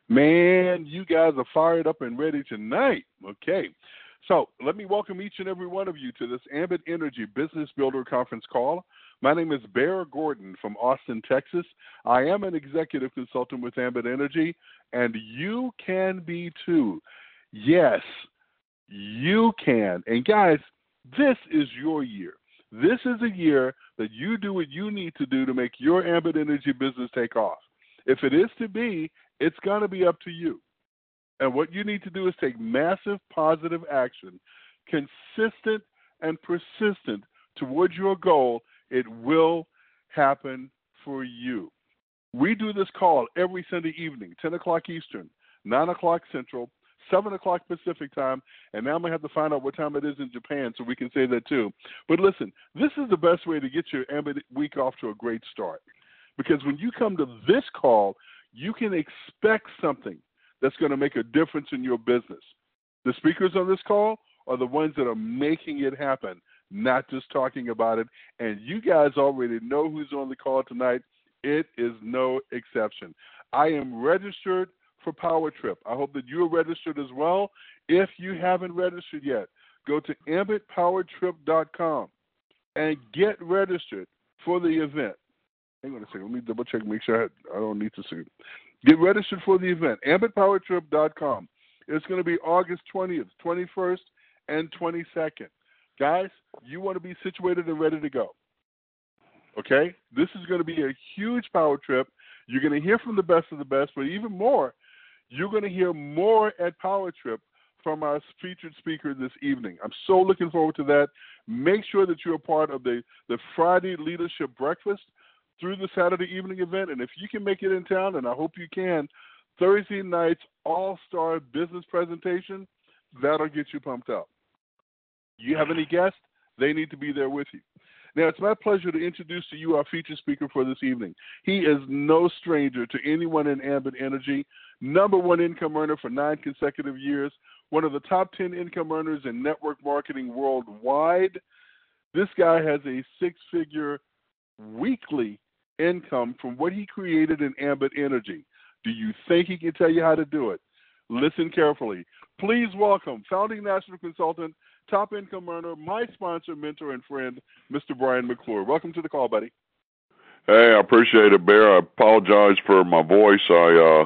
Man, you guys are fired up and ready tonight. Okay. So let me welcome each and every one of you to this Ambit Energy Business Builder Conference call. My name is Bear Gordon from Austin, Texas. I am an executive consultant with Ambit Energy, and you can be too. Yes, you can. And guys, this is your year. This is a year that you do what you need to do to make your Ambit Energy business take off. If it is to be, it's going to be up to you. And what you need to do is take massive positive action, consistent and persistent towards your goal. It will happen for you. We do this call every Sunday evening, 10 o'clock Eastern, 9 o'clock Central, 7 o'clock Pacific time, and now I'm going to have to find out what time it is in Japan so we can say that too. But listen, this is the best way to get your Ambit week off to a great start. Because when you come to this call, you can expect something that's going to make a difference in your business. The speakers on this call are the ones that are making it happen, not just talking about it. And you guys already know who's on the call tonight. It is no exception. I am registered for Power Trip. I hope that you're registered as well. If you haven't registered yet, go to ambitpowertrip.com and get registered for the event. Hang on a second. Let me double check, make sure I don't need to see. Get registered for the event. ambitpowertrip.com. It's going to be August 20th, 21st, and 22nd. Guys, you want to be situated and ready to go. Okay? This is going to be a huge power trip. You're going to hear from the best of the best, but even more, you're going to hear more at Power Trip from our featured speaker this evening. I'm so looking forward to that. Make sure that you're a part of the Friday Leadership Breakfast through the Saturday evening event. And if you can make it in town, and I hope you can, Thursday night's all-star business presentation, that'll get you pumped up. You have any guests? They need to be there with you. Now, it's my pleasure to introduce to you our featured speaker for this evening. He is no stranger to anyone in Ambit Energy, #1 income earner for 9 consecutive years, one of the top 10 income earners in network marketing worldwide. This guy has a 6-figure weekly income from what he created in Ambit Energy. Do you think he can tell you how to do it? Listen carefully. Please welcome founding national consultant, top income earner, my sponsor, mentor, and friend, Mr. Brian McClure. Welcome to the call, buddy. Hey, I appreciate it, Bear. I apologize for my voice. I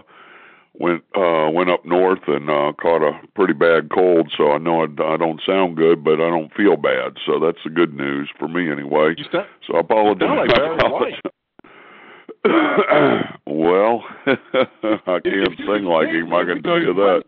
went up north and caught a pretty bad cold, so I know I don't sound good, but I don't feel bad. So that's the good news for me anyway. So I apologize. You sound like Barry White. Well, I can't sing like him, I can tell you that.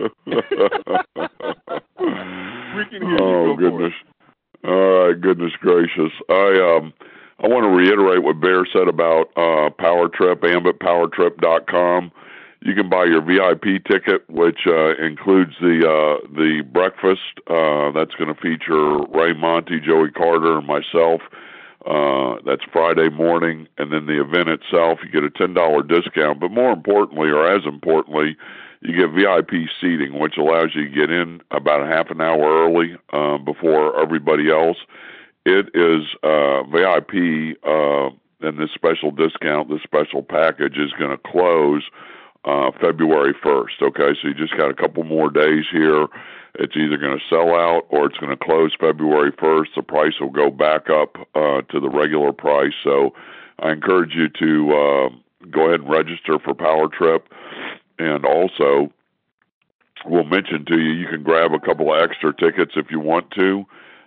We can hear you. Oh, goodness. All right, goodness gracious. I want to reiterate what Bear said about Power Trip, ambitpowertrip.com. You can buy your VIP ticket, which includes the breakfast. That's going to feature Ray Monty, Joey Carter, and myself. That's Friday morning, and then the event itself, you get a $10 discount. But more importantly, or as importantly, you get VIP seating, which allows you to get in about a half an hour early before everybody else. It is VIP, and this special discount, this special package is going to close February 1st, okay? So you just got a couple more days here. It's either going to sell out or it's going to close February 1st. The price will go back up to the regular price. So I encourage you to go ahead and register for Power Trip. And also, we'll mention to you, you can grab a couple of extra tickets if you want to.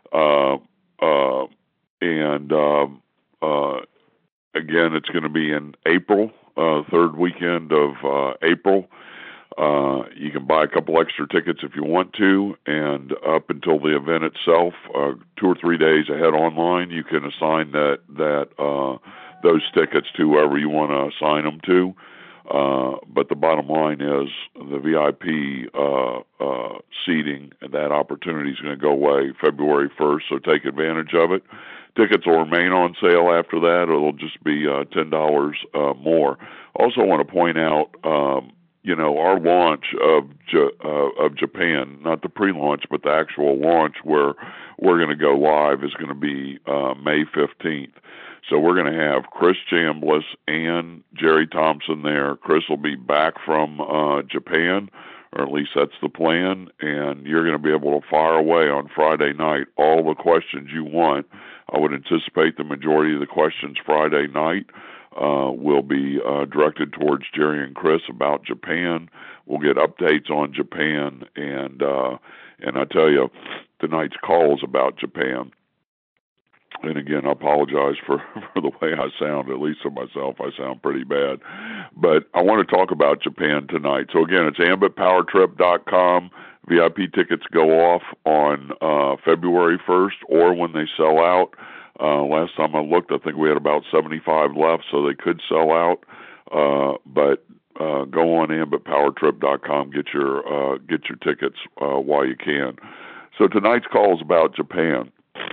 Again, it's going to be in April, third weekend of April. You can buy a couple extra tickets if you want to, and up until the event itself, 2 or 3 days ahead online, you can assign those tickets to whoever you want to assign them to. But the bottom line is the VIP seating, and that opportunity is going to go away February 1st, so take advantage of it. Tickets will remain on sale after that, or it'll just be $10 more. Also want to point out, our launch of Japan, not the pre-launch, but the actual launch where we're going to go live is going to be May 15th. So we're going to have Chris Chambliss and Jerry Thompson there. Chris will be back from Japan, or at least that's the plan, and you're going to be able to fire away on Friday night all the questions you want. I would anticipate the majority of the questions Friday night will be directed towards Jerry and Chris about Japan. We'll get updates on Japan, and I tell you, tonight's call is about Japan. And again, I apologize for the way I sound. At least to myself, I sound pretty bad. But I want to talk about Japan tonight. So again, it's ambitpowertrip.com. VIP tickets go off on February 1st or when they sell out. Last time I looked, I think we had about 75 left, so they could sell out. But go on ambitpowertrip.com, get your tickets while you can. So tonight's call is about Japan.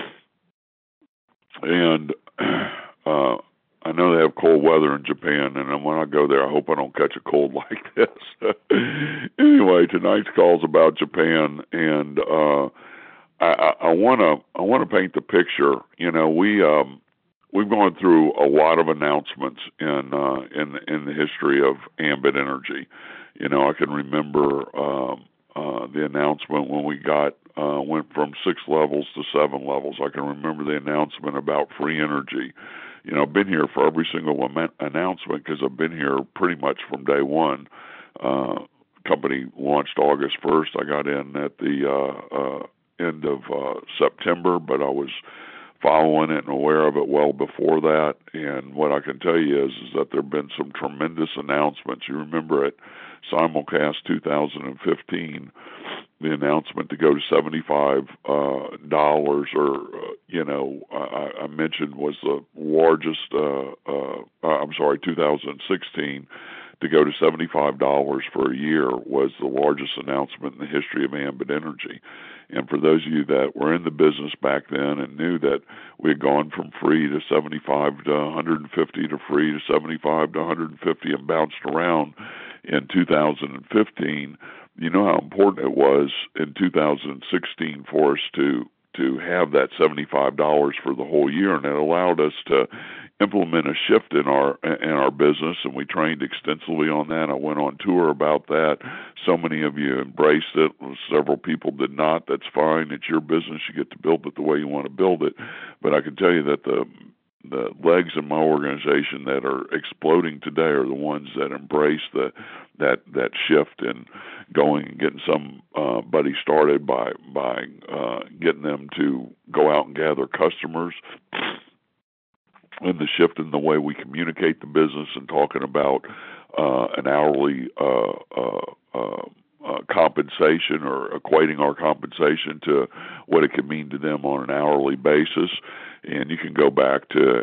And I know they have cold weather in Japan, and when I go there, I hope I don't catch a cold like this. Anyway, tonight's call is about Japan, and I want to paint the picture. You know, we've gone through a lot of announcements in the history of Ambit Energy. You know, I can remember the announcement when we went from 6 levels to 7 levels. I can remember the announcement about free energy. You know, I've been here for every single announcement because I've been here pretty much from day one. Company launched August 1st. I got in at the end of September, but I was following it and aware of it well before that. And what I can tell you is that there have been some tremendous announcements. You remember at Simulcast 2015, the announcement to go to $75, I mentioned was the largest, 2016, to go to $75 for a year was the largest announcement in the history of Ambit Energy. And for those of you that were in the business back then and knew that we had gone from free to 75 to 150 to free to 75 to 150 and bounced around in 2015, you know how important it was in 2016 for us to have that $75 for the whole year, and it allowed us to implement a shift in our business, and we trained extensively on that. I went on tour about that. So many of you embraced it. Several people did not. That's fine. It's your business. You get to build it the way you want to build it. But I can tell you that the legs in my organization that are exploding today are the ones that embrace that shift and going and getting somebody started by getting them to go out and gather customers, and the shift in the way we communicate the business and talking about an hourly compensation, or equating our compensation to what it could mean to them on an hourly basis. And you can go back to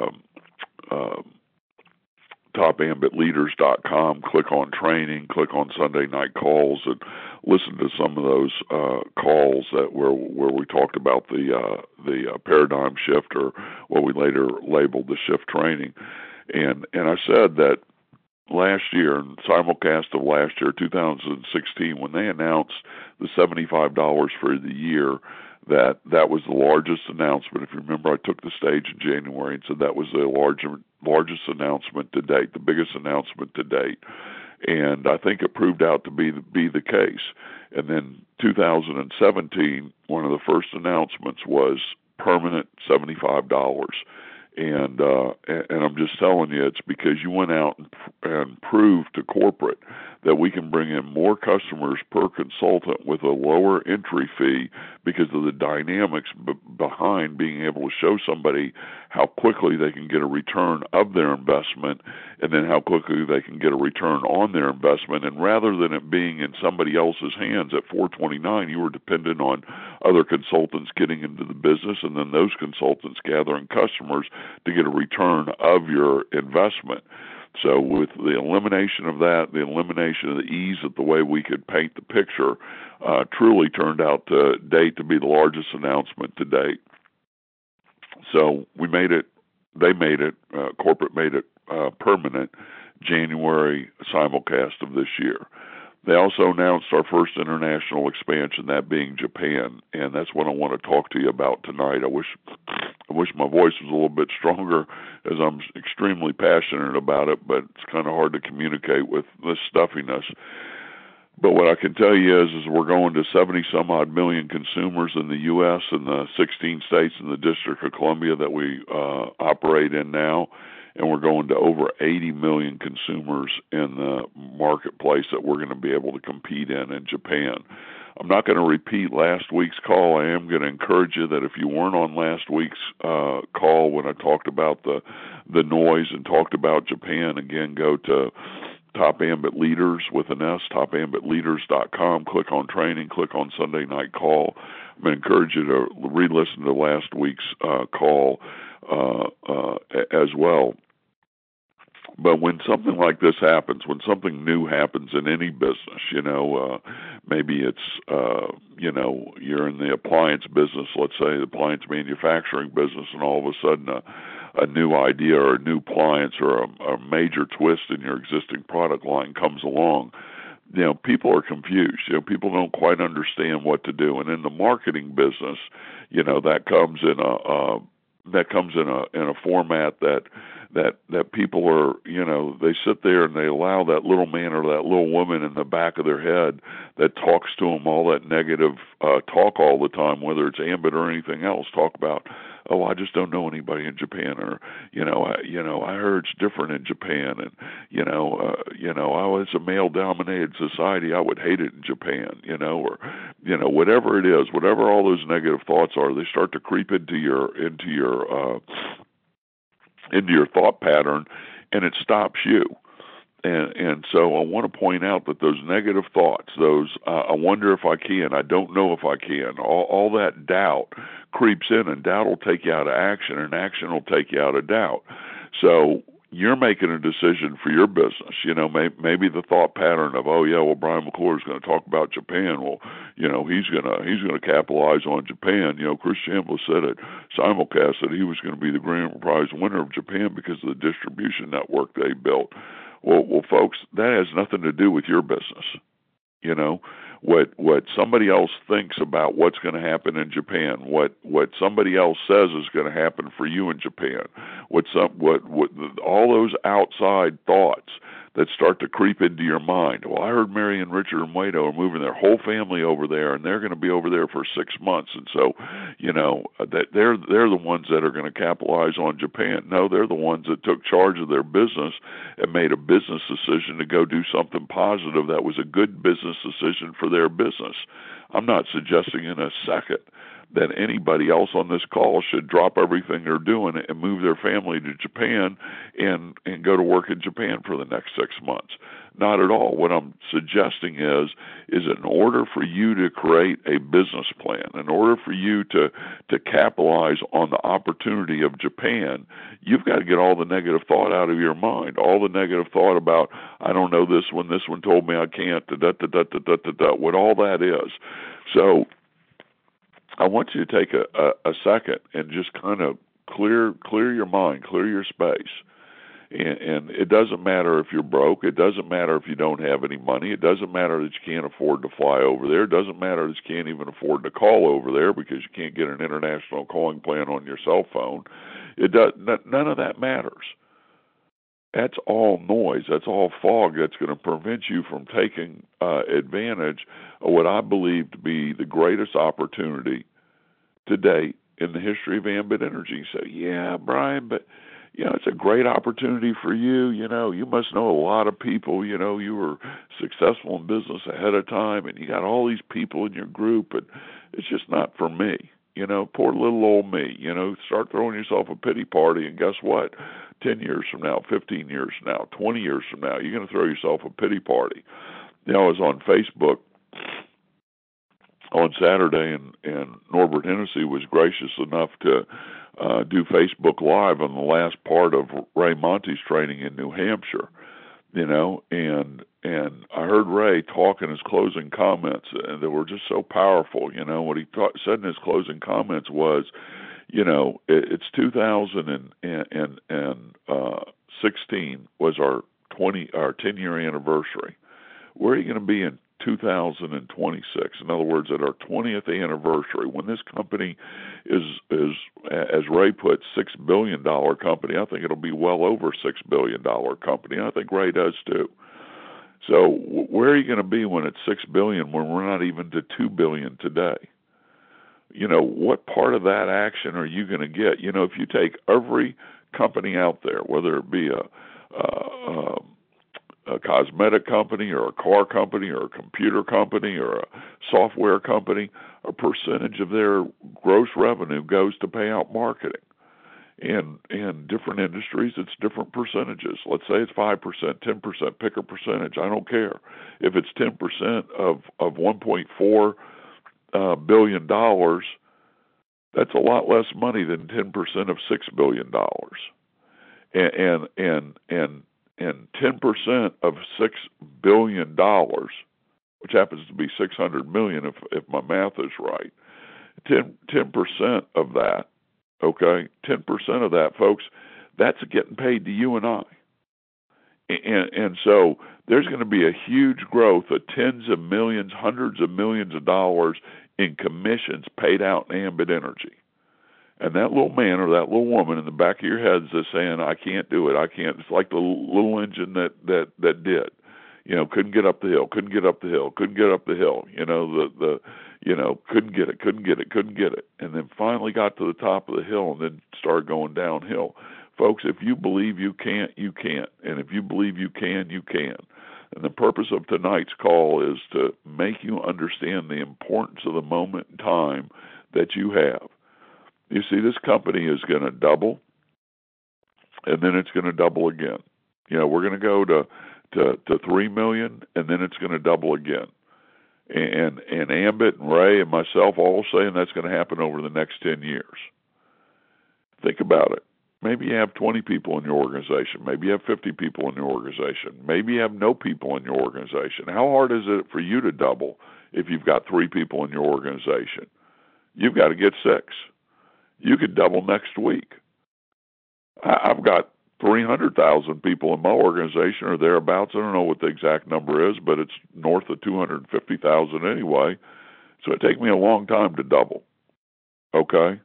topambitleaders.com, click on training, click on Sunday night calls, and listen to some of those calls where we talked about the paradigm shift, or what we later labeled the shift training. And I said that last year, in simulcast of last year, 2016, when they announced the $75 for the year, that was the largest announcement. If you remember, I took the stage in January and said that was the largest announcement to date, the biggest announcement to date. And I think it proved out to be the case. And then 2017, one of the first announcements was permanent $75. And I'm just telling you, it's because you went out and proved to corporate that we can bring in more customers per consultant with a lower entry fee because of the dynamics behind being able to show somebody how quickly they can get a return of their investment, and then how quickly they can get a return on their investment. And rather than it being in somebody else's hands at $429, you were dependent on other consultants getting into the business, and then those consultants gathering customers to get a return of your investment. So with the elimination of that, the elimination of the ease of the way we could paint the picture, truly turned out to date to be the largest announcement to date. So we made it, they made it, corporate made it permanent January simulcast of this year. They also announced our first international expansion, that being Japan, and that's what I want to talk to you about tonight. I wish my voice was a little bit stronger, as I'm extremely passionate about it, but it's kind of hard to communicate with this stuffiness. But what I can tell you is we're going to 70 some odd million consumers in the U.S. and the 16 states in the District of Columbia that we operate in now, and we're going to over 80 million consumers in the marketplace that we're going to be able to compete in Japan. I'm not going to repeat last week's call. I am going to encourage you that if you weren't on last week's call when I talked about the noise and talked about Japan, again, go to Top Ambit Leaders with an S, topambitleaders.com, click on training, click on Sunday night call. I'm going to encourage you to re-listen to last week's call as well. But when something like this happens, when something new happens in any business, maybe it's, you're in the appliance business, let's say the appliance manufacturing business, and all of a sudden a new idea or a new appliance or a major twist in your existing product line comes along, people are confused. People don't quite understand what to do. And in the marketing business, that comes in a format that people are, they sit there and they allow that little man or that little woman in the back of their head that talks to them all that negative talk all the time, whether it's Ambit or anything else, talk about, oh, I just don't know anybody in Japan, or I heard it's different in Japan, and it's a male-dominated society, I would hate it in Japan, or whatever it is, whatever all those negative thoughts are, they start to creep into your thought pattern, and it stops you. And so I want to point out that those negative thoughts, those I wonder if I can, I don't know if I can, all that doubt creeps in, and doubt will take you out of action, and action will take you out of doubt. So you're making a decision for your business. Maybe the thought pattern of, oh yeah, well, Brian McClure is going to talk about Japan. Well, he's going to capitalize on Japan. Chris Chambliss said at Simulcast that he was going to be the grand prize winner of Japan because of the distribution network they built. Well, folks, that has nothing to do with your business. What somebody else thinks about what's going to happen in Japan, what somebody else says is going to happen for you in Japan, what all those outside thoughts that start to creep into your mind. Well, I heard Mary and Richard and Waito are moving their whole family over there, and they're going to be over there for 6 months, and so that they're the ones that are going to capitalize on Japan. No, they're the ones that took charge of their business and made a business decision to go do something positive that was a good business decision for their business. I'm not suggesting in a second that anybody else on this call should drop everything they're doing and move their family to Japan and go to work in Japan for the next 6 months. Not at all. What I'm suggesting is in order for you to create a business plan, in order for you to capitalize on the opportunity of Japan, you've got to get all the negative thought out of your mind, all the negative thought about, I don't know this one told me I can't, what all that is. So I want you to take a second and just kind of clear your mind, clear your space. And it doesn't matter if you're broke. It doesn't matter if you don't have any money. It doesn't matter that you can't afford to fly over there. It doesn't matter that you can't even afford to call over there because you can't get an international calling plan on your cell phone. None of that matters. That's all noise. That's all fog that's going to prevent you from taking advantage of what I believe to be the greatest opportunity to date in the history of Ambit Energy. So, yeah, Brian, but, it's a great opportunity for you. You must know a lot of people. You were successful in business ahead of time, and you got all these people in your group, and it's just not for me. Poor little old me. Start throwing yourself a pity party, and guess what? 10 years from now, 15 years from now, 20 years from now, you're going to throw yourself a pity party. I was on Facebook on Saturday, and Norbert Hennessy was gracious enough to do Facebook Live on the last part of Ray Monty's training in New Hampshire, and I heard Ray talk in his closing comments, and they were just so powerful. What he said in his closing comments was, it's 2016 was our 10-year anniversary. where are you going to be in 2026? In other words, at our 20th anniversary, when this company is as Ray put, $6 billion company. I think it'll be well over $6 billion company. I think Ray does too. So where are you going to be when it's $6 billion when we're not even to $2 billion today? What part of that action are you going to get? If you take every company out there, whether it be a cosmetic company or a car company or a computer company or a software company, a percentage of their gross revenue goes to pay out marketing. And in different industries, it's different percentages. Let's say it's 5%, 10%, pick a percentage. I don't care. If it's 10% of $1.4 billion, that's a lot less money than 10% of $6 billion. And 10% of $6 billion, which happens to be 600 million if my math is right, 10% of that, okay, 10% of that, folks, that's getting paid to you and I. And so there's going to be a huge growth of tens of millions, hundreds of millions of dollars in commissions paid out in Ambit Energy. And that little man or that little woman in the back of your head is saying, I can't do it. I can't. It's like the little engine that did. Couldn't get up the hill, couldn't get up the hill, couldn't get up the hill. Couldn't get it. And then finally got to the top of the hill and then started going downhill. Folks, if you believe you can't, you can't. And if you believe you can, you can. And the purpose of tonight's call is to make you understand the importance of the moment in time that you have. You see, this company is going to double, and then it's going to double again. We're going to go to 3 million, and then it's going to double again. And Ambit and Ray and myself all saying that's going to happen over the next 10 years. Think about it. Maybe you have 20 people in your organization. Maybe you have 50 people in your organization. Maybe you have no people in your organization. How hard is it for you to double if you've got 3 people in your organization? You've got to get 6. You could double next week. I've got 300,000 people in my organization or thereabouts. I don't know what the exact number is, but it's north of 250,000 anyway. So it takes me a long time to double. Okay?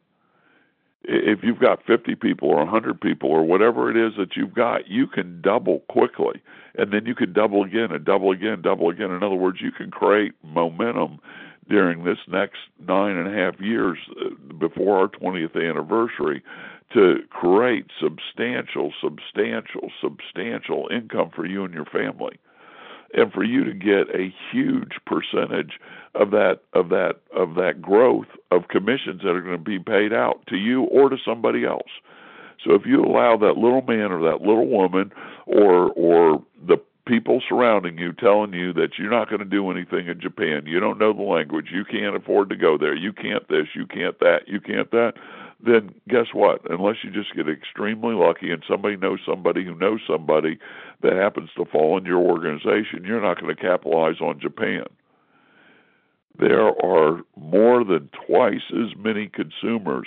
If you've got 50 people or 100 people or whatever it is that you've got, you can double quickly. And then you can double again and double again, double again. In other words, you can create momentum during this next 9.5 years before our 20th anniversary to create substantial income for you and your family, and for you to get a huge percentage of that growth of commissions that are going to be paid out to you or to somebody else. So if you allow that little man or that little woman or the people surrounding you telling you that you're not going to do anything in Japan, you don't know the language, you can't afford to go there, you can't this, you can't that, you can't that, then guess what? Unless you just get extremely lucky and somebody knows somebody who knows somebody that happens to fall into your organization, you're not going to capitalize on Japan. There are more than twice as many consumers,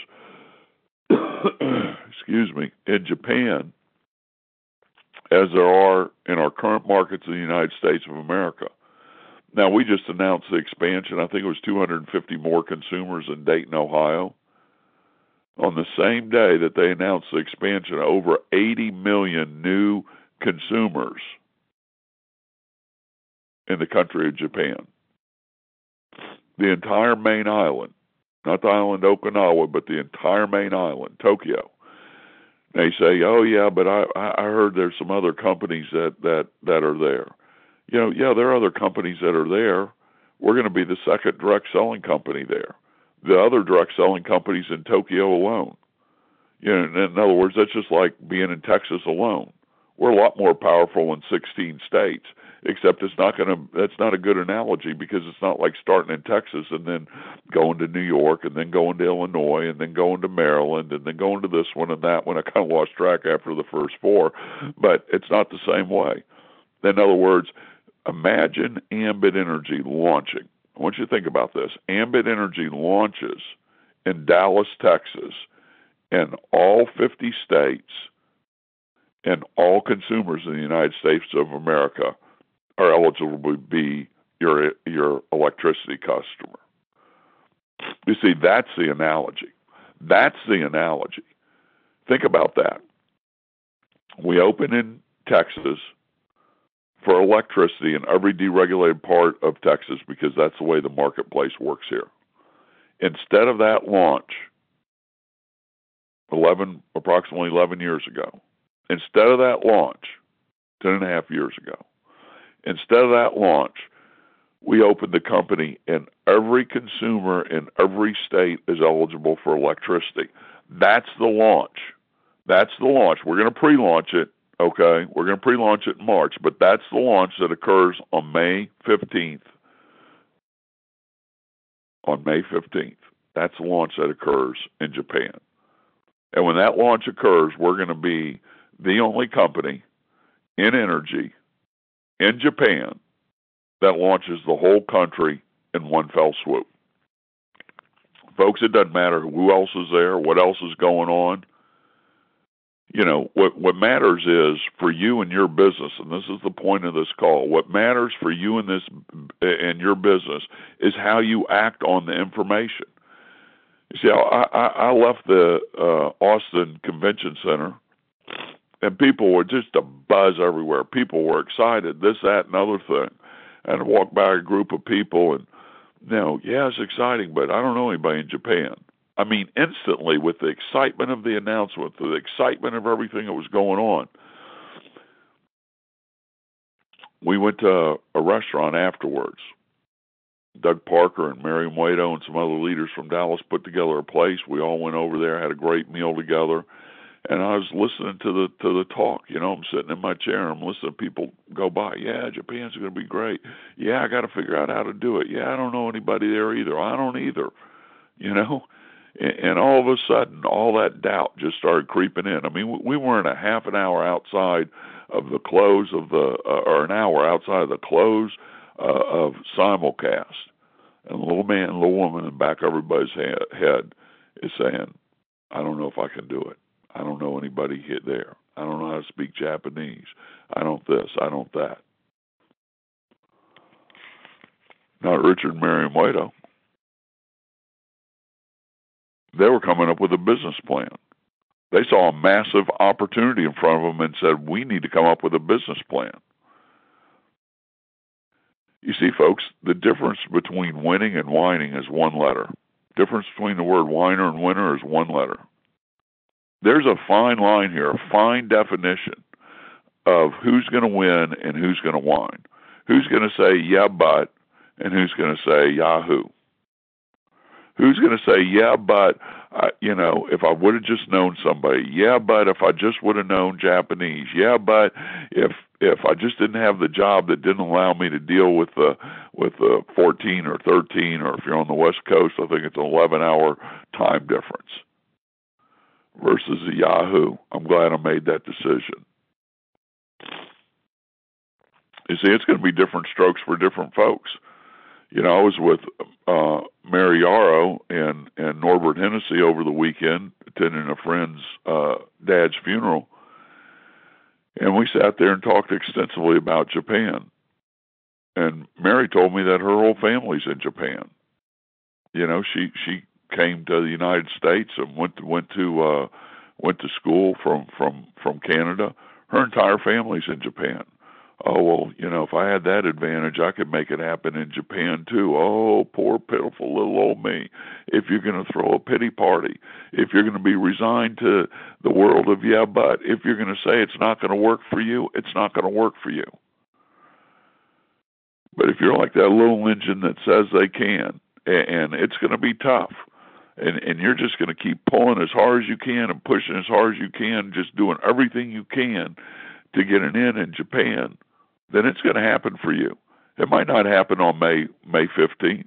in Japan as there are in our current markets in the United States of America. Now, we just announced the expansion. I think it was 250 more consumers in Dayton, Ohio. On the same day that they announced the expansion, over 80 million new consumers in the country of Japan. The entire main island, not the island Okinawa, but the entire main island, Tokyo. They say, oh, yeah, but I heard there's some other companies that are there. Yeah, there are other companies that are there. We're going to be the second direct selling company there. The other direct selling companies in Tokyo alone. In other words, that's just like being in Texas alone. We're a lot more powerful in 16 states, except that's not a good analogy because it's not like starting in Texas and then going to New York and then going to Illinois and then going to Maryland and then going to this one and that one. I kind of lost track after the first 4, but it's not the same way. In other words, imagine Ambit Energy launching. I want you to think about this. Ambit Energy launches in Dallas, Texas, and all 50 states and all consumers in the United States of America are eligible to be your electricity customer. You see, that's the analogy. That's the analogy. Think about that. We open in Texas for electricity in every deregulated part of Texas because that's the way the marketplace works here. Instead of that launch, approximately 11 years ago, instead of that launch, 10.5 years ago, instead of that launch, we opened the company and every consumer in every state is eligible for electricity. That's the launch. That's the launch. We're going to pre-launch it, okay? We're going to pre-launch it in March, but that's the launch that occurs on May 15th. On May 15th. That's the launch that occurs in Japan. And when that launch occurs, we're going to be the only company in energy in Japan that launches the whole country in one fell swoop. Folks, it doesn't matter who else is there, what else is going on. You know, what matters is for you and your business, and this is the point of this call, what matters for you and your business is how you act on the information. You see, I left the Austin Convention Center, and people were just a buzz everywhere. People were excited, this, that, and other thing. And I walked by a group of people, and, you know, yeah, it's exciting, but I don't know anybody in Japan. I mean, instantly, with the excitement of the announcement, the excitement of everything that was going on, we went to a restaurant afterwards. Doug Parker and Mary Muedo and some other leaders from Dallas put together a place. We all went over there, had a great meal together, and I was listening to the talk. You know, I'm sitting in my chair, and I'm listening to people go by. Yeah, Japan's going to be great. Yeah, I got to figure out how to do it. Yeah, I don't know anybody there either. I don't either. You know? And all of a sudden, all that doubt just started creeping in. I mean, we weren't a half an hour outside of the close of or an hour outside of the close of simulcast. And the little man and little woman in the back of everybody's head is saying, I don't know if I can do it. I don't know anybody there. I don't know how to speak Japanese. I don't this. I don't that. Not Richard and Mary Muedo. They were coming up with a business plan. They saw a massive opportunity in front of them and said, we need to come up with a business plan. You see, folks, the difference between winning and whining is one letter. The difference between the word whiner and winner is one letter. There's a fine line here, a fine definition of who's going to win and who's going to whine. Who's going to say, yeah, but, and who's going to say, yahoo. Who's going to say, yeah, but, you know, if I would have just known somebody. Yeah, but if I just would have known Japanese. Yeah, but if I just didn't have the job that didn't allow me to deal with the 14 or 13, or if you're on the West Coast, I think it's an 11-hour time difference versus a Yahoo. I'm glad I made that decision. You see, it's going to be different strokes for different folks. You know, I was with Mary Yarrow and Norbert Hennessy over the weekend, attending a friend's dad's funeral, and we sat there and talked extensively about Japan. And Mary told me that her whole family's in Japan. You know, she came to the United States and went to school from Canada. Her entire family's in Japan. Oh, well, you know, if I had that advantage, I could make it happen in Japan, too. Oh, poor, pitiful little old me. If you're going to throw a pity party, if you're going to be resigned to the world of yeah, but, if you're going to say it's not going to work for you, it's not going to work for you. But if you're like that little engine that says they can, and it's going to be tough, and you're just going to keep pulling as hard as you can and pushing as hard as you can, just doing everything you can to get an in Japan, then it's going to happen for you. It might not happen on May 15th.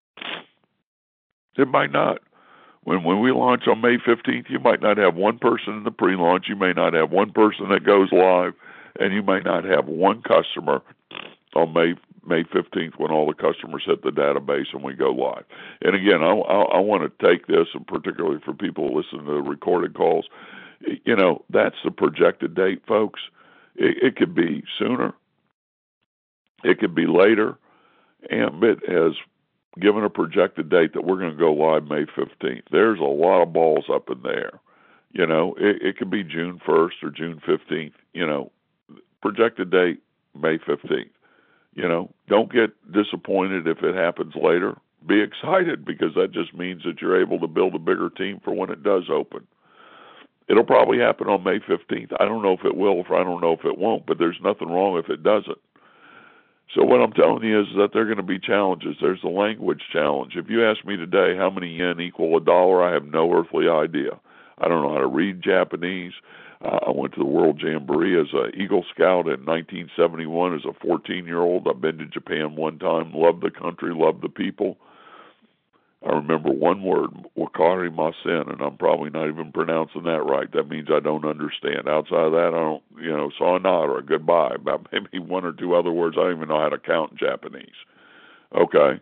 It might not. When we launch on May 15th, you might not have one person in the pre-launch. You may not have one person that goes live, and you might not have one customer on May 15th when all the customers hit the database and we go live. And again, I want to take this, and particularly for people who listen to the recorded calls, you know, that's the projected date, folks. It could be sooner, It could be later. Ambit has given a projected date that we're going to go live May 15th. There's a lot of balls up in the air. You know, it could be June 1st or June 15th. You know, projected date May 15th. You know, don't get disappointed if it happens later. Be excited, because that just means that you're able to build a bigger team for when it does open. It'll probably happen on May 15th. I don't know if it will, or I don't know if it won't, but there's nothing wrong if it doesn't. So what I'm telling you is that there are going to be challenges. There's the language challenge. If you ask me today how many yen equal $1, I have no earthly idea. I don't know how to read Japanese. I went to the World Jamboree as an Eagle Scout in 1971 as a 14-year-old. I've been to Japan one time, loved the country, loved the people. I remember one word, wakarimasen, and I'm probably not even pronouncing that right. That means I don't understand. Outside of that, I don't, sayonara, goodbye. About maybe one or two other words. I don't even know how to count in Japanese. Okay.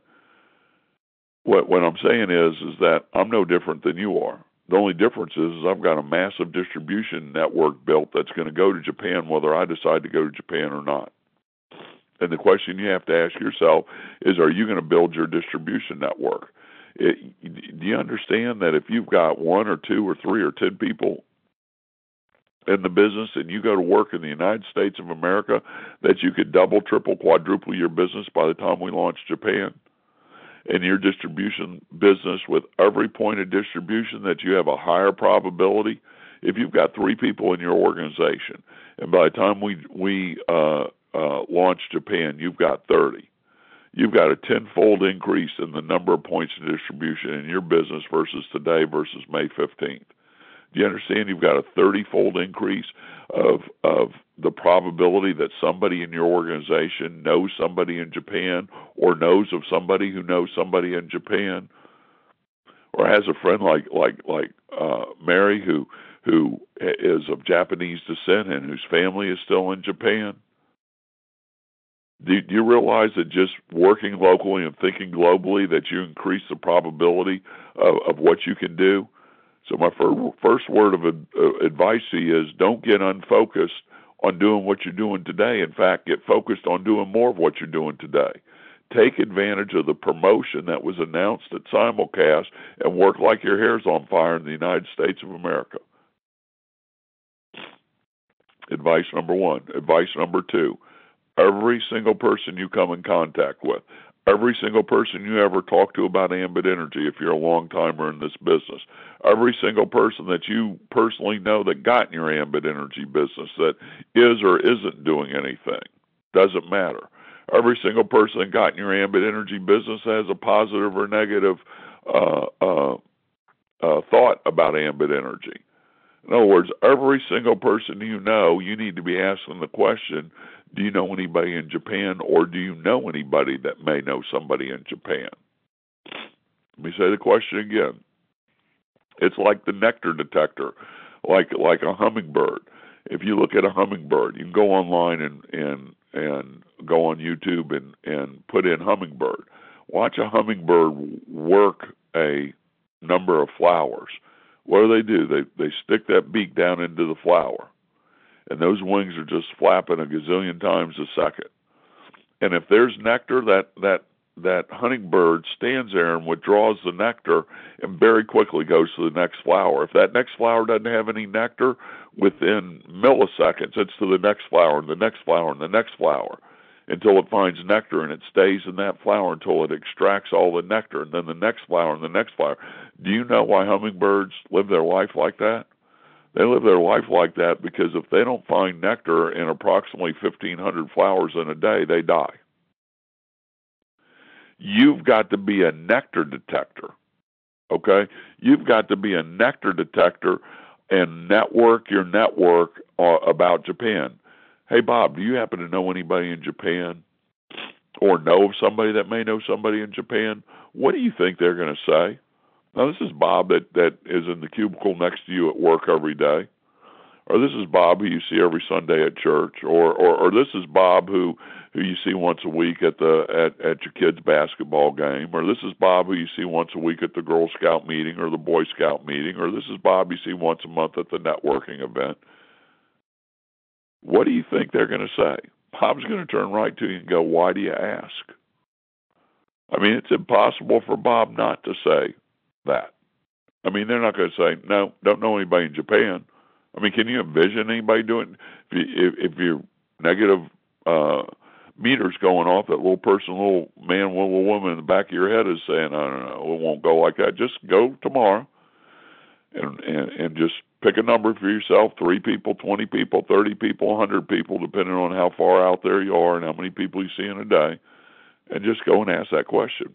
What I'm saying is that I'm no different than you are. The only difference is I've got a massive distribution network built that's going to go to Japan whether I decide to go to Japan or not. And the question you have to ask yourself is, are you going to build your distribution network? Do you understand that if you've got 1 or 2 or 3 or 10 people in the business and you go to work in the United States of America, that you could double, triple, quadruple your business by the time we launch Japan? In your distribution business, with every point of distribution, that you have a higher probability. If you've got 3 people in your organization, and by the time we launch Japan, you've got 30. You've got a 10-fold increase in the number of points of distribution in your business versus today versus May 15th. Do you understand? You've got a 30-fold increase of the probability that somebody in your organization knows somebody in Japan, or knows of somebody who knows somebody in Japan, or has a friend like Mary who is of Japanese descent and whose family is still in Japan. Do you realize that just working locally and thinking globally, that you increase the probability of what you can do? So my first word of advice to you is, don't get unfocused on doing what you're doing today. In fact, get focused on doing more of what you're doing today. Take advantage of the promotion that was announced at Simulcast and work like your hair's on fire in the United States of America. Advice number 1. Advice number 2. Every single person you come in contact with, every single person you ever talk to about Ambit Energy, if you're a long-timer in this business, every single person that you personally know that got in your Ambit Energy business that is or isn't doing anything, doesn't matter. Every single person that got in your Ambit Energy business has a positive or negative thought about Ambit Energy. In other words, every single person you know, you need to be asking the question, do you know anybody in Japan, or do you know anybody that may know somebody in Japan? Let me say the question again. It's like the nectar detector, like a hummingbird. If you look at a hummingbird, you can go online and go on YouTube and put in hummingbird. Watch a hummingbird work a number of flowers. What do? They stick that beak down into the flower, and those wings are just flapping a gazillion times a second. And if there's nectar, that hummingbird stands there and withdraws the nectar and very quickly goes to the next flower. If that next flower doesn't have any nectar, within milliseconds, it's to the next flower and the next flower and the next flower until it finds nectar, and it stays in that flower until it extracts all the nectar, and then the next flower and the next flower. Do you know why hummingbirds live their life like that? They live their life like that because if they don't find nectar in approximately 1,500 flowers in a day, they die. You've got to be a nectar detector, okay? You've got to be a nectar detector and network your network about Japan. Hey, Bob, do you happen to know anybody in Japan, or know of somebody that may know somebody in Japan? What do you think they're going to say? Now, this is Bob that is in the cubicle next to you at work every day. Or this is Bob who you see every Sunday at church. Or this is Bob who you see once a week at your kid's basketball game. Or this is Bob who you see once a week at the Girl Scout meeting or the Boy Scout meeting. Or this is Bob you see once a month at the networking event. What do you think they're going to say? Bob's going to turn right to you and go, why do you ask? I mean, it's impossible for Bob not to say that. I mean, they're not going to say, no, don't know anybody in Japan. I mean, can you envision anybody doing, if your negative meters going off, that little person, little man, little woman in the back of your head is saying, I don't know, it won't go like that. Just go tomorrow and just pick a number for yourself, 3 people, 20 people, 30 people, 100 people, depending on how far out there you are and how many people you see in a day, and just go and ask that question.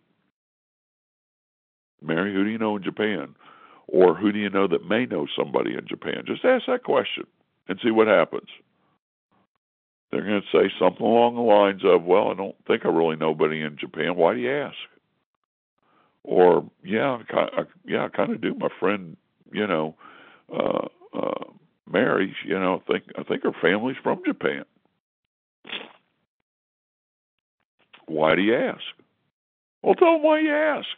Mary, who do you know in Japan? Or who do you know that may know somebody in Japan? Just ask that question and see what happens. They're going to say something along the lines of, well, I don't think I really know anybody in Japan. Why do you ask? Or, I kind of do. My friend, Mary, I think her family's from Japan. Why do you ask? Well, tell them why you ask.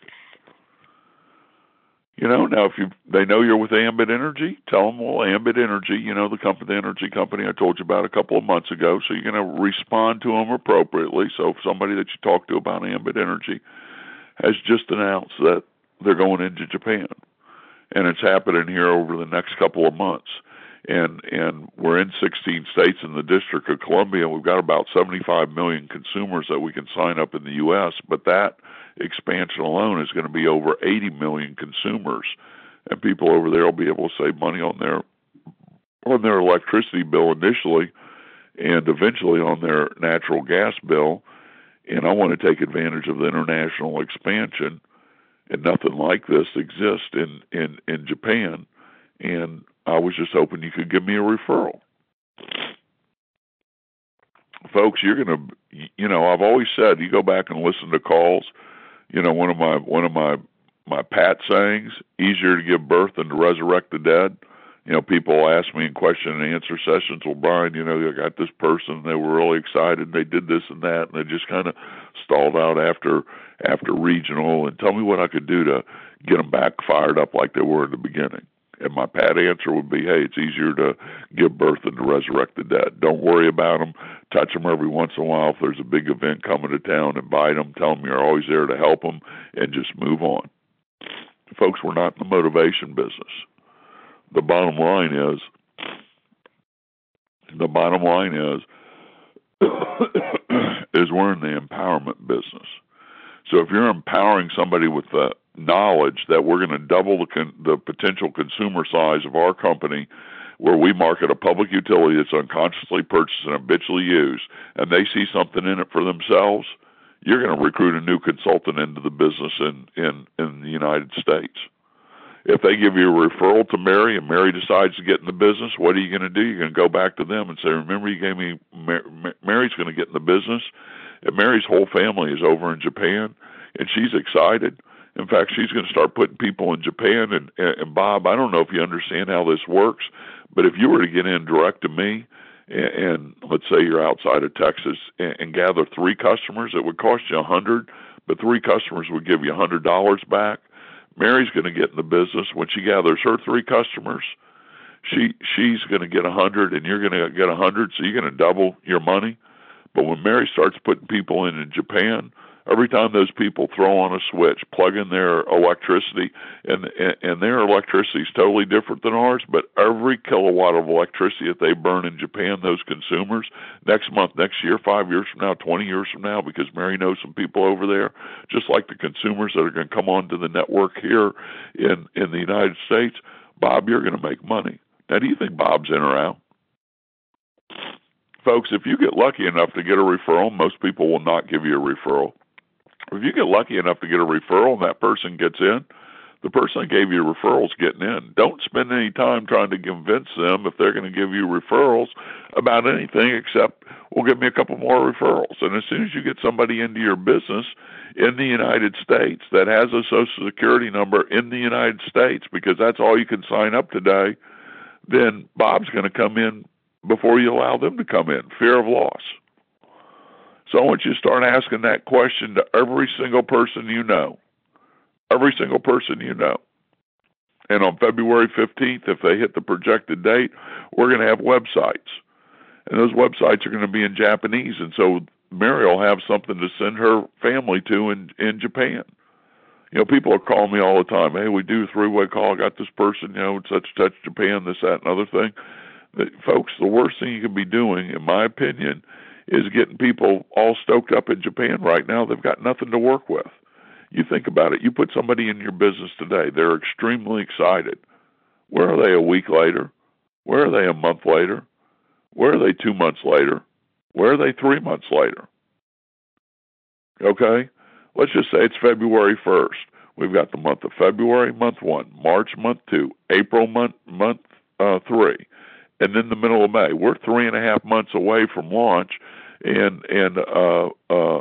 Now if they know you're with Ambit Energy, tell them, well, Ambit Energy, the energy company I told you about a couple of months ago. So you're going to respond to them appropriately. So if somebody that you talk to about Ambit Energy has just announced that they're going into Japan, and it's happening here over the next couple of months, and we're in 16 states in the District of Columbia. We've got about 75 million consumers that we can sign up in the U.S., but that expansion alone is going to be over 80 million consumers, and people over there will be able to save money on their electricity bill initially, and eventually on their natural gas bill. And I want to take advantage of the international expansion, and nothing like this exists in Japan. And I was just hoping you could give me a referral. Folks, you're going to, I've always said, you go back and listen to calls. One of my pat sayings, easier to give birth than to resurrect the dead. People ask me in question and answer sessions, well, Brian, I got this person, they were really excited, they did this and that, and they just kind of stalled out after regional, and tell me what I could do to get them back fired up like they were in the beginning. And my pat answer would be, hey, it's easier to give birth than to resurrect the dead. Don't worry about them. Touch them every once in a while. If there's a big event coming to town, invite them. Tell them you're always there to help them, and just move on. Folks, we're not in the motivation business. The bottom line is we're in the empowerment business. So if you're empowering somebody with the knowledge that we're going to double the potential consumer size of our company, where we market a public utility that's unconsciously purchased and habitually used, and they see something in it for themselves, you're going to recruit a new consultant into the business in the United States. If they give you a referral to Mary and Mary decides to get in the business, what are you going to do? You're going to go back to them and say, remember you gave me, Mary's going to get in the business, and Mary's whole family is over in Japan, and she's excited. In fact, she's going to start putting people in Japan. And Bob, I don't know if you understand how this works, but if you were to get in direct to me, and let's say you're outside of Texas, and gather 3 customers, it would cost you $100, but 3 customers would give you $100 back. Mary's going to get in the business. When she gathers her 3 customers, she's going to get $100, and you're going to get $100, so you're going to double your money. But when Mary starts putting people in Japan, every time those people throw on a switch, plug in their electricity, and their electricity is totally different than ours, but every kilowatt of electricity that they burn in Japan, those consumers, next month, next year, 5 years from now, 20 years from now, because Mary knows some people over there, just like the consumers that are going to come onto the network here in the United States, Bob, you're going to make money. Now, do you think Bob's in or out? Folks, if you get lucky enough to get a referral, most people will not give you a referral. If you get lucky enough to get a referral and that person gets in, the person that gave you referrals getting in. Don't spend any time trying to convince them if they're going to give you referrals about anything except, well, give me a couple more referrals. And as soon as you get somebody into your business in the United States that has a Social Security number in the United States, because that's all you can sign up today, then Bob's going to come in before you allow them to come in. Fear of loss. So I want you to start asking that question to every single person you know. Every single person you know. And on February 15th, if they hit the projected date, we're going to have websites. and those websites are going to be in Japanese, and so Mary will have something to send her family to in Japan. You know, people are calling me all the time. Hey, we do a three-way call. I got this person, you know, such Japan, this, that, and other thing. Folks, the worst thing you can be doing, in my opinion, is getting people all stoked up in Japan right now. They've got nothing to work with. You think about it. You put somebody in your business today. They're extremely excited. Where are they a week later? Where are they a month later? Where are they 2 months later? Where are they 3 months later? Okay? Let's just say it's February 1st. We've got the month of February, month 1, March, month 2, April, month 3, and then the middle of May. We're 3.5 months away from launch, and a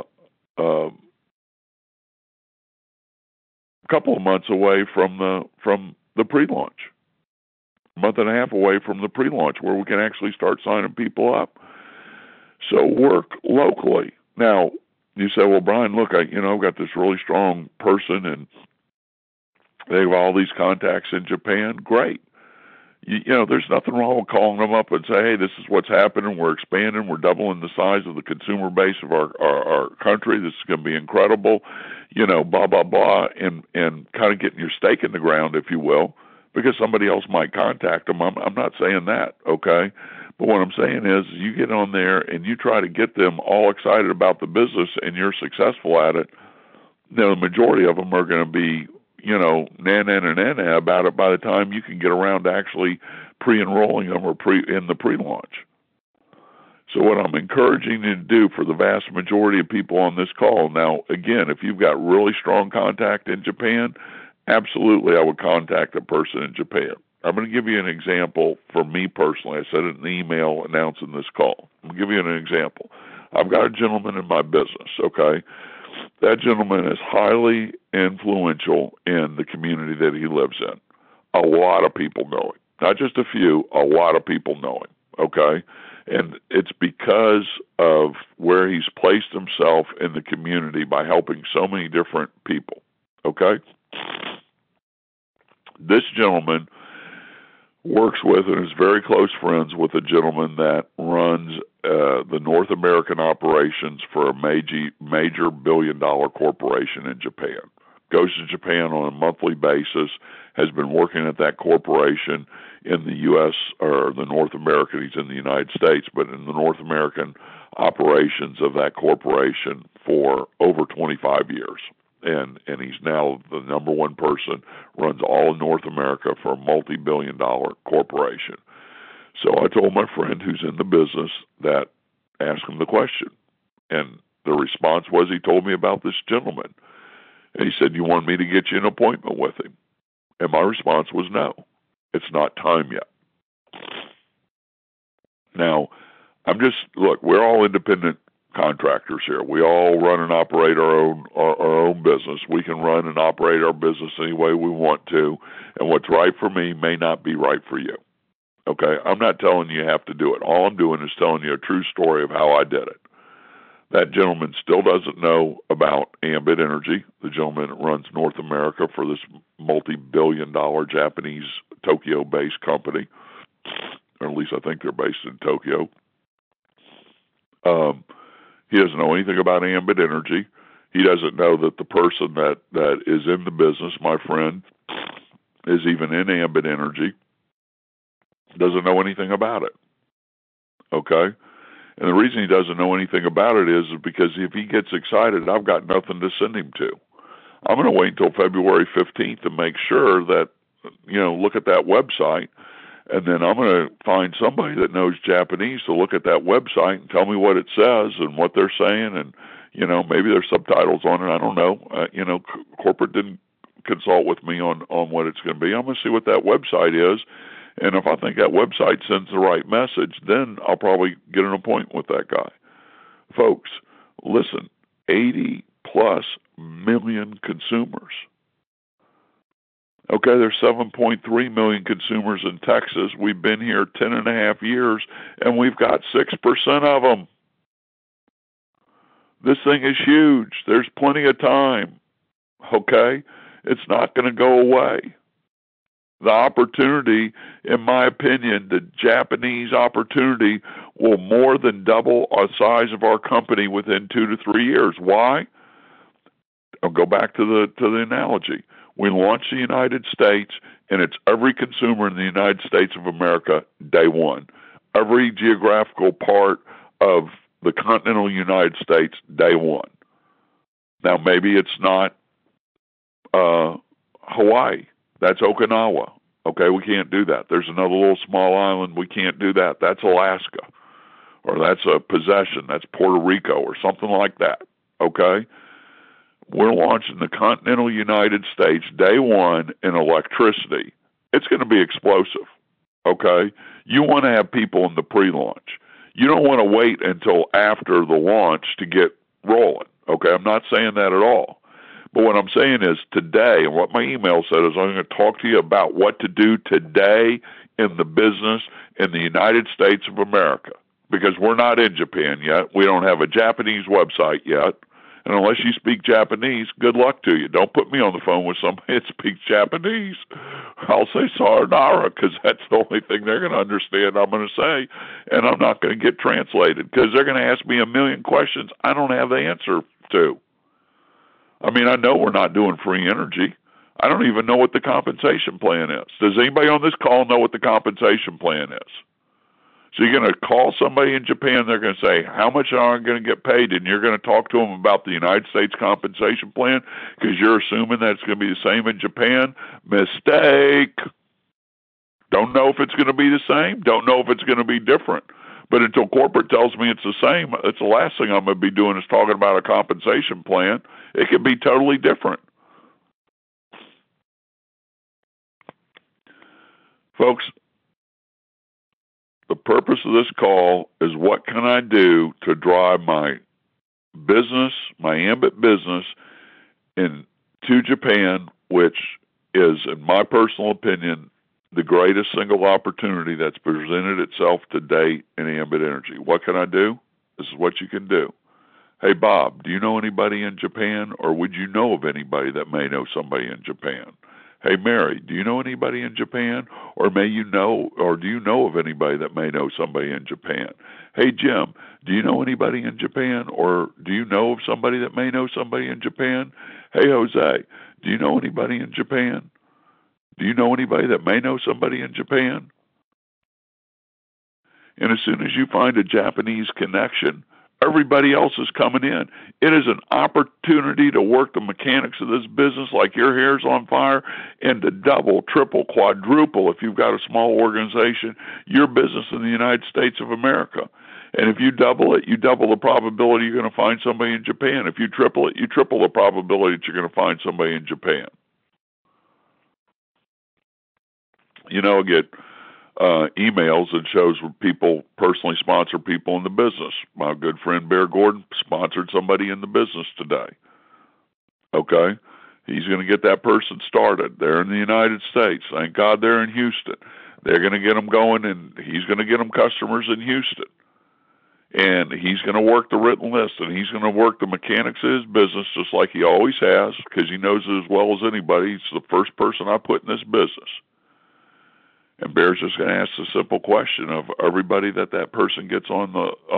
couple of months away from the pre-launch. A month and a half away from the pre-launch, where we can actually start signing people up. So work locally. Now, you say, well, Brian, look, I've got this really strong person, and they have all these contacts in Japan. Great. You know, there's nothing wrong with calling them up and say, hey, this is what's happening. We're expanding. We're doubling the size of the consumer base of our country. This is going to be incredible. You know, blah, blah, blah, and kind of getting your stake in the ground, if you will, because somebody else might contact them. I'm not saying that, okay? But what I'm saying is you get on there and you try to get them all excited about the business and you're successful at it. Now, the majority of them are going to be, you know, na about it by the time you can get around to actually pre-enrolling them or in the pre-launch. So what I'm encouraging you to do for the vast majority of people on this call, now, again, if you've got really strong contact in Japan, absolutely I would contact a person in Japan. I'm going to give you an example for me personally. I said it in the email announcing this call. I'm going to give you an example. I've got a gentleman in my business, okay? That gentleman is highly influential in the community that he lives in. A lot of people know him. Not just a few, a lot of people know him, okay? And it's because of where he's placed himself in the community by helping so many different people, okay? This gentleman works with and is very close friends with a gentleman that runs the North American operations for a major billion-dollar corporation in Japan. Goes to Japan on a monthly basis, has been working at that corporation in the U.S. or the North American. He's in the United States, but in the North American operations of that corporation for over 25 years. And he's now the number one person, runs all of North America for a multi-billion-dollar corporation. So I told my friend who's in the business that, ask him the question. And the response was, he told me about this gentleman. And he said, you want me to get you an appointment with him? And my response was, no, it's not time yet. Now, look, we're all independent contractors here. We all run and operate our own business. We can run and operate our business any way we want to, and what's right for me may not be right for you. Okay? I'm not telling you have to do it. All I'm doing is telling you a true story of how I did it. That gentleman still doesn't know about Ambit Energy, the gentleman that runs North America for this multi-billion-dollar Japanese Tokyo-based company, or at least I think they're based in Tokyo. He doesn't know anything about Ambit Energy. He doesn't know that the person that is in the business, my friend, is even in Ambit Energy. Doesn't know anything about it. Okay? And the reason he doesn't know anything about it is because if he gets excited, I've got nothing to send him to. I'm going to wait until February 15th to make sure that, look at that website. And then I'm going to find somebody that knows Japanese to look at that website and tell me what it says and what they're saying. And, maybe there's subtitles on it. I don't know. Corporate didn't consult with me on what it's going to be. I'm going to see what that website is. And if I think that website sends the right message, then I'll probably get an appointment with that guy. Folks, listen, 80+ million consumers. Okay, there's 7.3 million consumers in Texas. We've been here 10.5 years, and we've got 6% of them. This thing is huge. There's plenty of time. Okay? It's not going to go away. The opportunity, in my opinion, the Japanese opportunity will more than double the size of our company within 2 to 3 years. Why? I'll go back to the analogy. We launched the United States, and it's every consumer in the United States of America day one. Every geographical part of the continental United States day one. Now, maybe it's not Hawaii. That's Okinawa. Okay, we can't do that. There's another little small island. We can't do that. That's Alaska. Or that's a possession. That's Puerto Rico or something like that. Okay? We're launching the continental United States day one in electricity. It's going to be explosive. Okay? You want to have people in the pre-launch. You don't want to wait until after the launch to get rolling. Okay? I'm not saying that at all. But what I'm saying is today, and what my email said is I'm going to talk to you about what to do today in the business in the United States of America. Because we're not in Japan yet. We don't have a Japanese website yet. And unless you speak Japanese, good luck to you. Don't put me on the phone with somebody that speaks Japanese. I'll say sayonara because that's the only thing they're going to understand I'm going to say. And I'm not going to get translated because they're going to ask me a million questions I don't have the answer to. I mean, I know we're not doing free energy. I don't even know what the compensation plan is. Does anybody on this call know what the compensation plan is? So you're going to call somebody in Japan, they're going to say, how much are I going to get paid? And you're going to talk to them about the United States compensation plan because you're assuming that it's going to be the same in Japan? Mistake. Don't know if it's going to be the same. Don't know if it's going to be different. But until corporate tells me it's the same, it's the last thing I'm going to be doing is talking about a compensation plan. It could be totally different. Folks, the purpose of this call is what can I do to drive my business, my Ambit business, to Japan, which is, in my personal opinion, the greatest single opportunity that's presented itself today in Ambit Energy. What can I do? This is what you can do. Hey, Bob, do you know anybody in Japan, or would you know of anybody that may know somebody in Japan? Hey, Mary, do you know anybody in Japan, or do you know of anybody that may know somebody in Japan? Hey, Jim, do you know anybody in Japan, or do you know of somebody that may know somebody in Japan? Hey, Jose, do you know anybody in Japan? Do you know anybody that may know somebody in Japan? And as soon as you find a Japanese connection, everybody else is coming in. It is an opportunity to work the mechanics of this business like your hair's on fire and to double, triple, quadruple, if you've got a small organization, your business in the United States of America. And if you double it, you double the probability you're going to find somebody in Japan. If you triple it, you triple the probability that you're going to find somebody in Japan. You know, I get emails that shows where people personally sponsor people in the business. My good friend Bear Gordon sponsored somebody in the business today. Okay? He's going to get that person started. They're in the United States. Thank God they're in Houston. They're going to get them going, and he's going to get them customers in Houston. And he's going to work the written list, and he's going to work the mechanics of his business just like he always has because he knows it as well as anybody. He's the first person I put in this business. And Bear's just going to ask the simple question of everybody that person gets on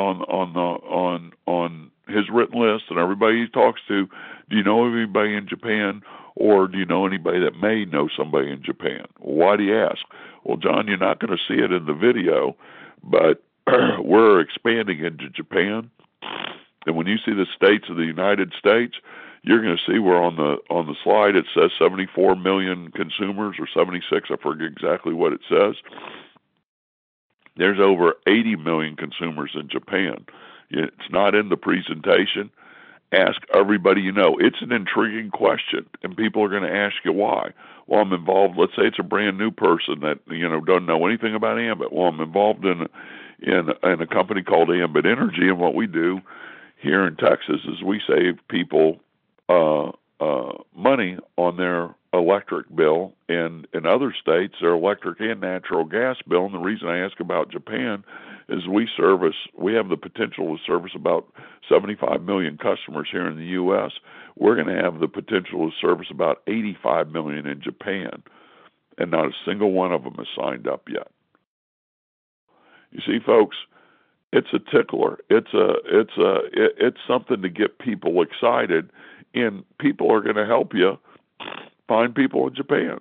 his written list and everybody he talks to. Do you know anybody in Japan, or do you know anybody that may know somebody in Japan? Why do you ask? Well, John, you're not going to see it in the video, but we're expanding into Japan. And when you see the states of the United States, you're going to see where on the slide it says 74 million consumers or 76. I forget exactly what it says. There's over 80 million consumers in Japan. It's not in the presentation. Ask everybody you know. It's an intriguing question, and people are going to ask you why. Well, I'm involved. Let's say it's a brand new person that doesn't know anything about Ambit. Well, I'm involved in a company called Ambit Energy, and what we do here in Texas is we save people money on their electric bill, and in other states, their electric and natural gas bill. And the reason I ask about Japan is we have the potential to service about 75 million customers here in the U.S. We're going to have the potential to service about 85 million in Japan. and not a single one of them has signed up yet. You see, folks, it's a tickler. It's something to get people excited, and people are going to help you find people in Japan.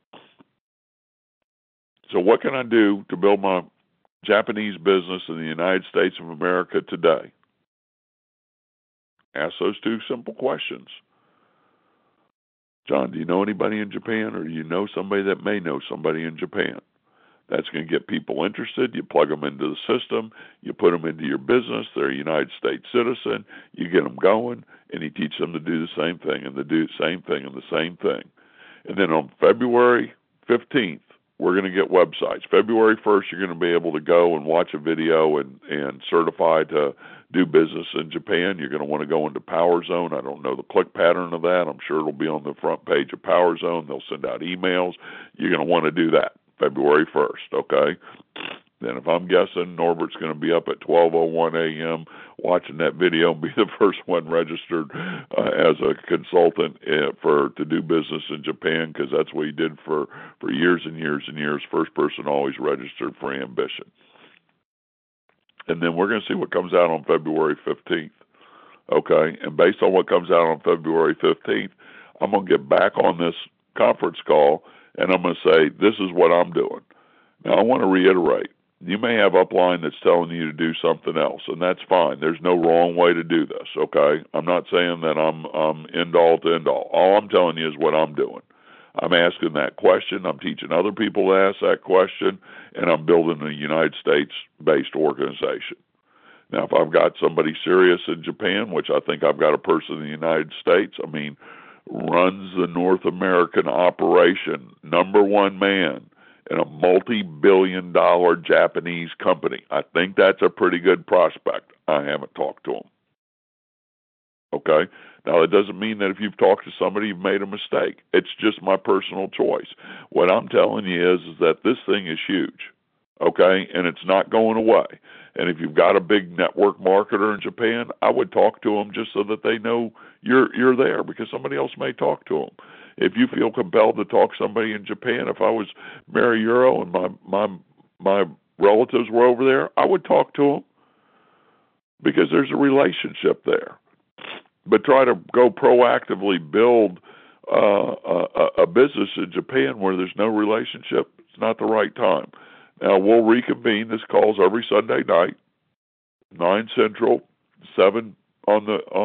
So what can I do to build my Japanese business in the United States of America today? Ask those two simple questions. John, do you know anybody in Japan, or do you know somebody that may know somebody in Japan? That's going to get people interested. You plug them into the system. You put them into your business. They're a United States citizen. You get them going, and you teach them to do the same thing and to do the same thing and the same thing. And then on February 15th, we're going to get websites. February 1st, you're going to be able to go and watch a video and certify to do business in Japan. You're going to want to go into Power Zone. I don't know the click pattern of that. I'm sure it'll be on the front page of Power Zone. They'll send out emails. You're going to want to do that February 1st, okay? Then if I'm guessing, Norbert's going to be up at 12:01 a.m. watching that video and be the first one registered as a consultant to do business in Japan, because that's what he did for years and years and years. First person always registered for Ambition. And then we're going to see what comes out on February 15th, okay? And based on what comes out on February 15th, I'm going to get back on this conference call, and I'm going to say, this is what I'm doing. Now, I want to reiterate, you may have upline that's telling you to do something else, and that's fine. There's no wrong way to do this, okay? I'm not saying that I'm end-all to end-all. All I'm telling you is what I'm doing. I'm asking that question. I'm teaching other people to ask that question, and I'm building a United States-based organization. Now, if I've got somebody serious in Japan, which I think I've got a person in the United States, runs the North American operation, number one man in a multi-billion-dollar Japanese company. I think that's a pretty good prospect. I haven't talked to him. Okay? Now, that doesn't mean that if you've talked to somebody, you've made a mistake. It's just my personal choice. What I'm telling you is that this thing is huge, okay? And it's not going away. And if you've got a big network marketer in Japan, I would talk to them just so that they know you're there, because somebody else may talk to them. If you feel compelled to talk to somebody in Japan, if I was Mary Euro and my relatives were over there, I would talk to them, because there's a relationship there. But try to go proactively build a business in Japan where there's no relationship, it's not the right time. Now, we'll reconvene. This call's every Sunday night, 9 Central, 7 on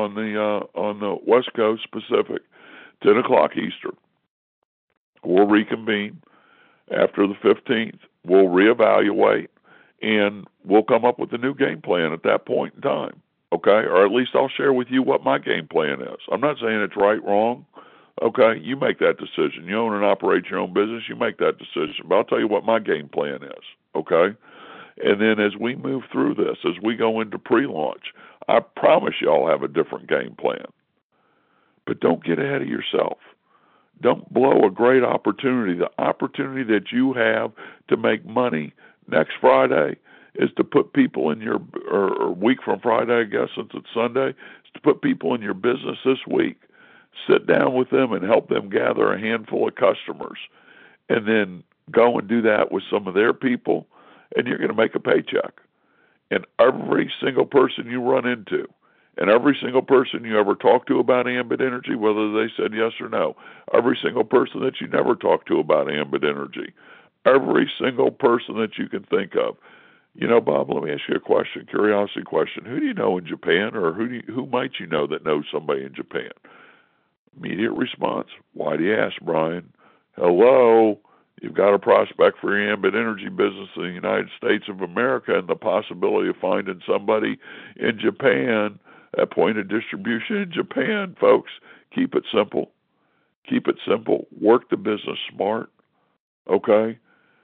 the West Coast Pacific, 10 o'clock Eastern. We'll reconvene after the 15th. We'll reevaluate, and we'll come up with a new game plan at that point in time. Okay, or at least I'll share with you what my game plan is. I'm not saying it's right, wrong. Okay, you make that decision. You own and operate your own business, you make that decision. But I'll tell you what my game plan is. Okay, and then as we move through this, as we go into pre-launch, I promise you I'll have a different game plan. But don't get ahead of yourself. Don't blow a great opportunity. The opportunity that you have to make money next Friday is to put people in your, or a week from Friday, I guess, since it's Sunday, is to put people in your business this week. Sit down with them and help them gather a handful of customers, and then go and do that with some of their people, and you're going to make a paycheck. And every single person you run into, and every single person you ever talk to about Ambit Energy, whether they said yes or no, every single person that you never talked to about Ambit Energy, every single person that you can think of. You know, Bob, let me ask you a question, curiosity question. Who do you know in Japan, or who might you know that knows somebody in Japan? Immediate response. Why do you ask, Brian? Hello, you've got a prospect for your Ambit Energy business in the United States of America, and the possibility of finding somebody in Japan at point of distribution in Japan. Folks, keep it simple. Keep it simple. Work the business smart. Okay?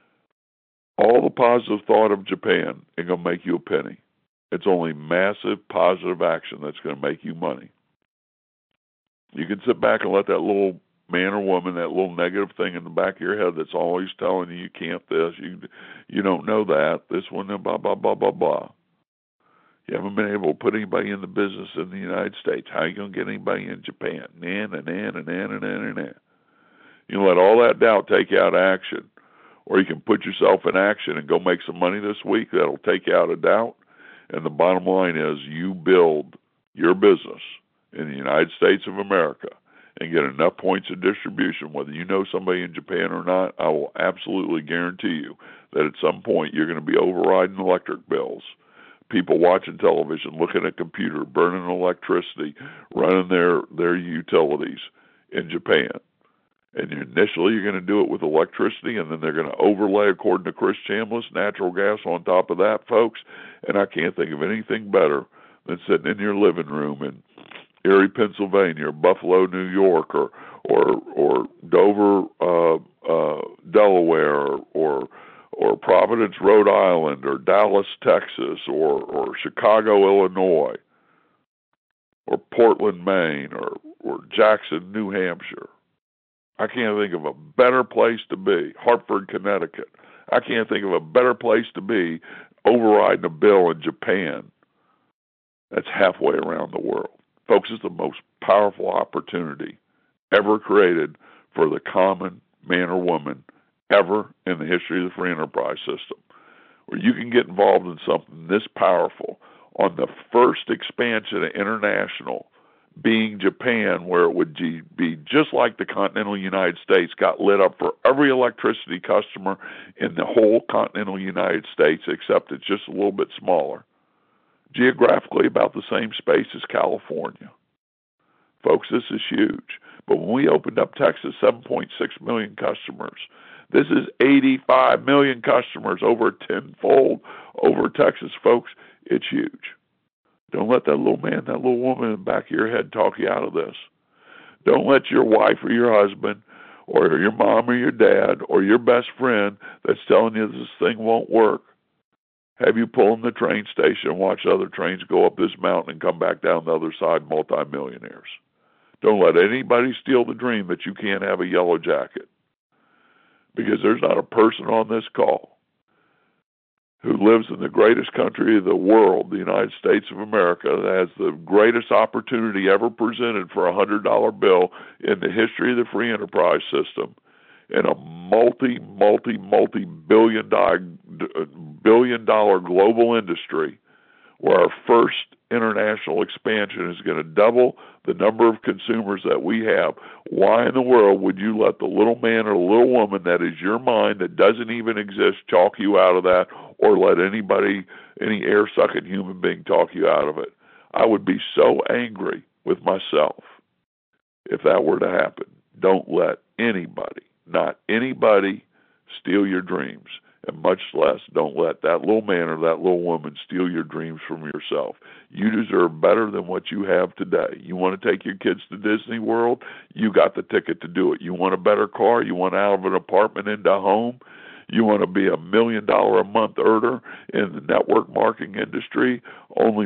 All the positive thought of Japan ain't going to make you a penny. It's only massive positive action that's going to make you money. You can sit back and let that little man or woman, that little negative thing in the back of your head that's always telling you can't this, you don't know that, this one, blah, blah, blah, blah, blah. You haven't been able to put anybody in the business in the United States. How are you going to get anybody in Japan? Nah. You can let all that doubt take you out of action, or you can put yourself in action and go make some money this week. That'll take you out of doubt. And the bottom line is you build your business in the United States of America and get enough points of distribution, whether you know somebody in Japan or not. I will absolutely guarantee you that at some point you're going to be overriding electric bills. People watching television, looking at a computer, burning electricity, running their utilities in Japan. And initially you're going to do it with electricity, and then they're going to overlay, according to Chris Chambliss, natural gas on top of that, folks. And I can't think of anything better than sitting in your living room in Erie, Pennsylvania, or Buffalo, New York, or Dover, Delaware, or Providence, Rhode Island, or Dallas, Texas, or Chicago, Illinois, or Portland, Maine, or Jackson, New Hampshire. I can't think of a better place to be. Hartford, Connecticut. I can't think of a better place to be overriding a bill in Japan that's halfway around the world. Folks, it's the most powerful opportunity ever created for the common man or woman ever in the history of the free enterprise system, where you can get involved in something this powerful on the first expansion of international, being Japan, where it would be just like the continental United States got lit up for every electricity customer in the whole continental United States, except it's just a little bit smaller. Geographically about the same space as California. Folks, this is huge. But when we opened up Texas, 7.6 million customers. This is 85 million customers, over tenfold over Texas, folks. It's huge. Don't let that little man, that little woman in the back of your head talk you out of this. Don't let your wife or your husband or your mom or your dad or your best friend that's telling you this thing won't work have you pull in the train station and watch other trains go up this mountain and come back down the other side, multimillionaires. Don't let anybody steal the dream that you can't have a yellow jacket. Because there's not a person on this call who lives in the greatest country of the world, the United States of America, that has the greatest opportunity ever presented for a $100 bill in the history of the free enterprise system, in a multi-billion dollar global industry, where our first international expansion is going to double the number of consumers that we have. Why in the world would you let the little man or the little woman that is your mind, that doesn't even exist, talk you out of that, or let anybody, any air-sucking human being, talk you out of it? I would be so angry with myself if that were to happen. Don't let anybody, not anybody, steal your dreams. And much less, don't let that little man or that little woman steal your dreams from yourself. You deserve better than what you have today. You want to take your kids to Disney World? You got the ticket to do it. You want a better car? You want out of an apartment into a home? You want to be $1 million a month earner in the network marketing industry, only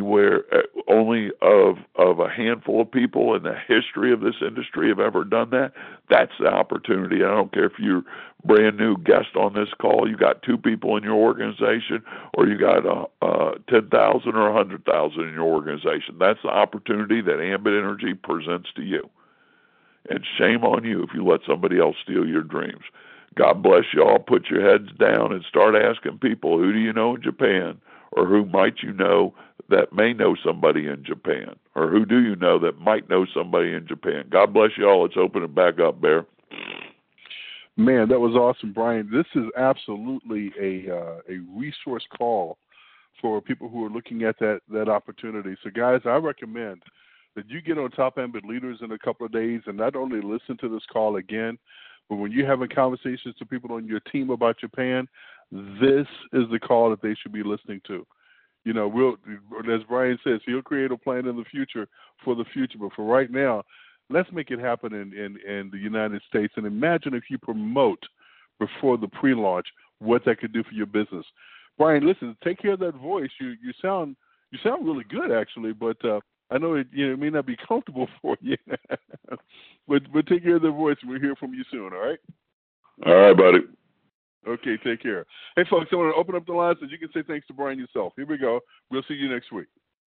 of a handful of people in the history of this industry have ever done that? That's the opportunity. I don't care if you're brand new guest on this call, you got 2 people in your organization, or you got 10,000 or 100,000 in your organization. That's the opportunity that Ambit Energy presents to you. And shame on you if you let somebody else steal your dreams. God bless you all. Put your heads down and start asking people, who do you know in Japan? Or who might you know that may know somebody in Japan? Or who do you know that might know somebody in Japan? God bless you all. Let's open it back up, Bear. Man, that was awesome, Brian. This is absolutely a resource call for people who are looking at that opportunity. So, guys, I recommend that you get on Top Ambit Leaders in a couple of days and not only listen to this call again, but when you're having conversations to people on your team about Japan, this is the call that they should be listening to. You know, as Brian says, he'll create a plan in the future for the future. But for right now, let's make it happen in the United States. And imagine if you promote before the pre-launch what that could do for your business. Brian, listen, take care of that voice. You sound really good, actually, but I know it may not be comfortable for you. but take care of the voice. We'll hear from you soon, all right? All right, buddy. Okay, take care. Hey, folks, I want to open up the lines so you can say thanks to Brian yourself. Here we go. We'll see you next week.